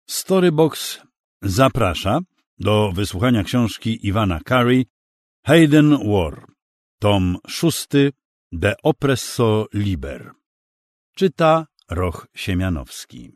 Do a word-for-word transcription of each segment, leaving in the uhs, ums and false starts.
Storybox zaprasza do wysłuchania książki Iwana Cary Hayden War, tom szósty De Oppresso Liber. Czyta Roch Siemianowski.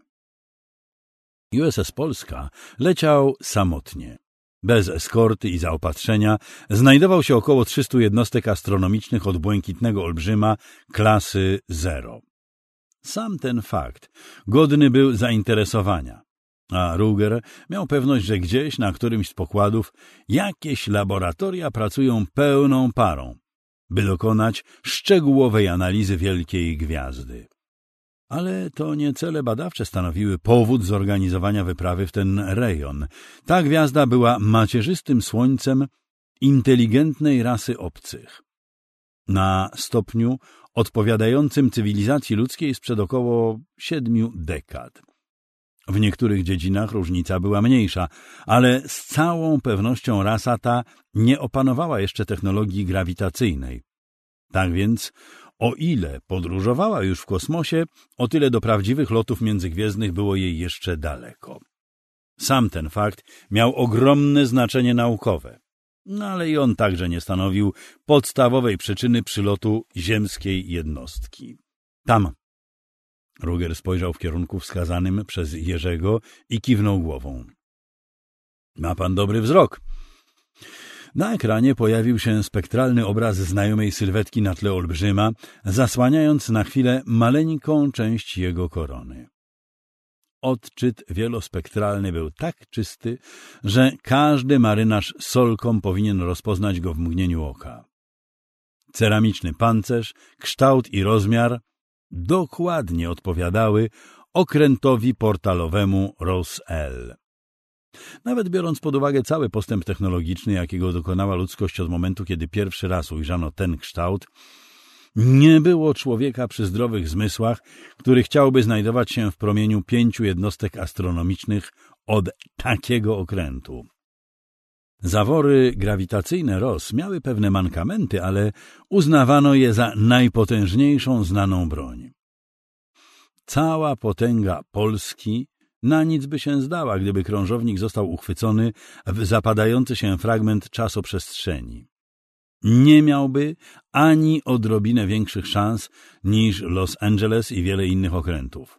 U S S Polska leciał samotnie. Bez eskorty i zaopatrzenia znajdował się około trzystu jednostek astronomicznych od błękitnego olbrzyma klasy zero. Sam ten fakt godny był zainteresowania, a Ruger miał pewność, że gdzieś na którymś z pokładów jakieś laboratoria pracują pełną parą, by dokonać szczegółowej analizy wielkiej gwiazdy. Ale to nie cele badawcze stanowiły powód zorganizowania wyprawy w ten rejon. Ta gwiazda była macierzystym słońcem inteligentnej rasy obcych, na stopniu odpowiadającym cywilizacji ludzkiej sprzed około siedmiu dekad. W niektórych dziedzinach różnica była mniejsza, ale z całą pewnością rasa ta nie opanowała jeszcze technologii grawitacyjnej. Tak więc, o ile podróżowała już w kosmosie, o tyle do prawdziwych lotów międzygwiezdnych było jej jeszcze daleko. Sam ten fakt miał ogromne znaczenie naukowe, no ale i on także nie stanowił podstawowej przyczyny przylotu ziemskiej jednostki. Tam. Ruger spojrzał w kierunku wskazanym przez Jerzego i kiwnął głową. Ma pan dobry wzrok. Na ekranie pojawił się spektralny obraz znajomej sylwetki na tle olbrzyma, zasłaniając na chwilę maleńką część jego korony. Odczyt wielospektralny był tak czysty, że każdy marynarz solką powinien rozpoznać go w mgnieniu oka. Ceramiczny pancerz, kształt i rozmiar dokładnie odpowiadały okrętowi portalowemu Roselle. Nawet biorąc pod uwagę cały postęp technologiczny, jakiego dokonała ludzkość od momentu, kiedy pierwszy raz ujrzano ten kształt, nie było człowieka przy zdrowych zmysłach, który chciałby znajdować się w promieniu pięciu jednostek astronomicznych od takiego okrętu. Zawory grawitacyjne Ross miały pewne mankamenty, ale uznawano je za najpotężniejszą znaną broń. Cała potęga Polski na nic by się zdała, gdyby krążownik został uchwycony w zapadający się fragment czasoprzestrzeni. Nie miałby ani odrobinę większych szans niż Los Angeles i wiele innych okrętów.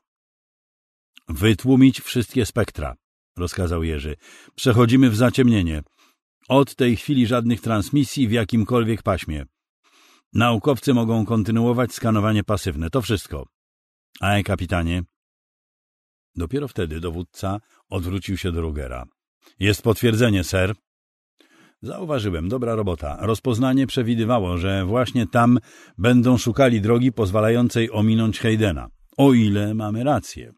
Wytłumić wszystkie spektra, rozkazał Jerzy. Przechodzimy w zaciemnienie. Od tej chwili żadnych transmisji w jakimkolwiek paśmie. Naukowcy mogą kontynuować skanowanie pasywne. To wszystko. Aj, kapitanie. Dopiero wtedy dowódca odwrócił się do Rugera. Jest potwierdzenie, ser. Zauważyłem, dobra robota. Rozpoznanie przewidywało, że właśnie tam będą szukali drogi pozwalającej ominąć Haydena. O ile mamy rację.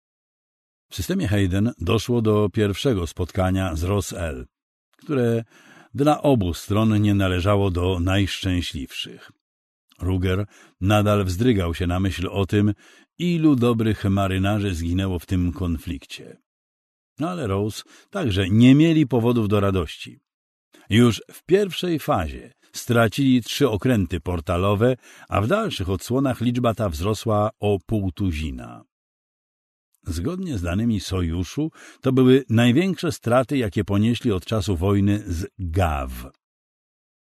W systemie Hayden doszło do pierwszego spotkania z Roselle, które dla obu stron nie należało do najszczęśliwszych. Ruger nadal wzdrygał się na myśl o tym, ilu dobrych marynarzy zginęło w tym konflikcie. Ale Rose także nie mieli powodów do radości. Już w pierwszej fazie stracili trzy okręty portalowe, a w dalszych odsłonach liczba ta wzrosła o pół tuzina. Zgodnie z danymi Sojuszu to były największe straty, jakie ponieśli od czasu wojny z Gav.